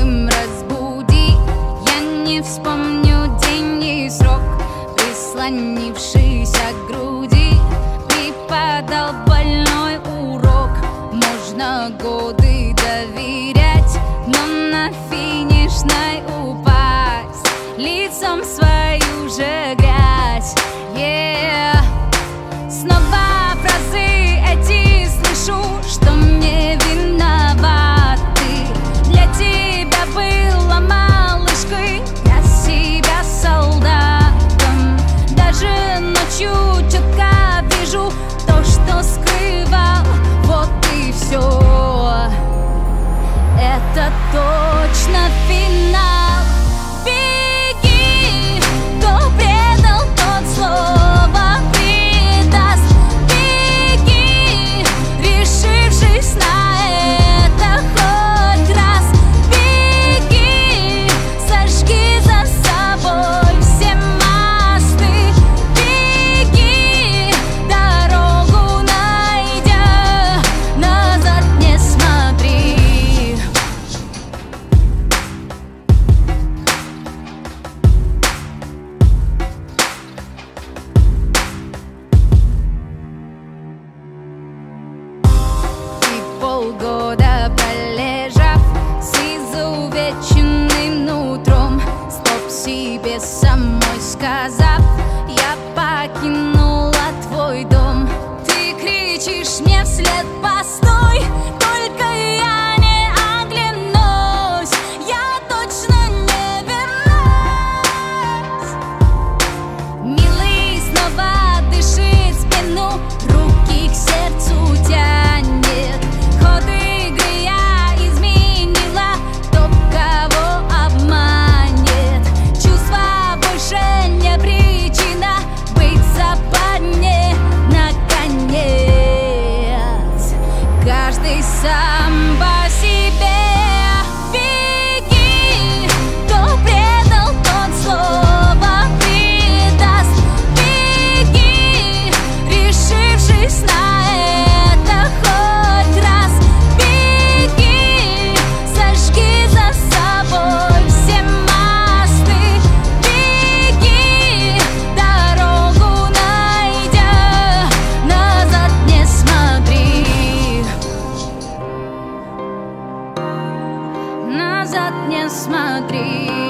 мертвым разбуди. Я не вспомню день и срок, прислонившийся к груди, преподал больной урок. Можно годы доверять, но на финишной упасть лицом в свою же грязь. Снова фразы эти слышу, что мне виноват ты. Для тебя была малышкой, для себя солдатом. Даже ночью четко вижу то, что скрывал. Вот и все. Это точно финал. Беги, кто предал, тот слово предаст. Беги, решившись на это хоть раз. Беги, сожги за собой все мосты. Беги, дорогу найдя, назад не смотри. Полгода пролежав с изувеченным нутром, стоп себе самой сказав, я покинула твой дом. Ты кричишь мне вслед: постой, только я не оглянусь, я точно не вернусь. Милый снова дышит спину, руки к сердцу тянет. Ход игры я изменила, кто кого обманет. Чувства больше не причина быть в западне. Наконец, каждый сам по себе. Беги, кто предал, тот слово предаст. Беги, решившись на это хоть раз. Беги, сожги за собой все мосты. Беги, дорогу найдя, назад не смотри. Назад не смотри.